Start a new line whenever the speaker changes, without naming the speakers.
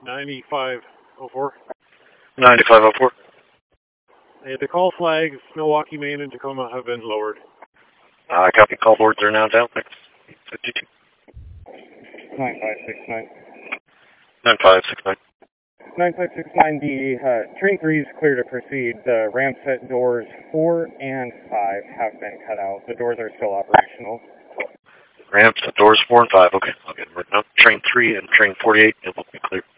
9504.
9504.
The call flags, Milwaukee, Maine, and Tacoma have been lowered.
Copy. Call boards are now down. Thanks. 52.
9569.
9569.
9569, the train 3 is clear to proceed. The ramset doors 4 and 5 have been cut out. The doors are still operational.
Ramps, doors 4 and 5. Okay, I'll get them written up. Train 3 and train 48, it will be clear.